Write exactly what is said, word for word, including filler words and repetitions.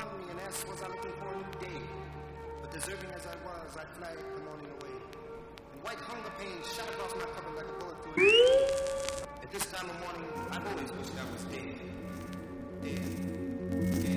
upon me and asked, was I looking for a new day? But deserving as I was, I flagged the morning away. And white hunger pain shot across my cover like a bullet through it. At this time of morning, I've always wished I was dead. Dead. Dead.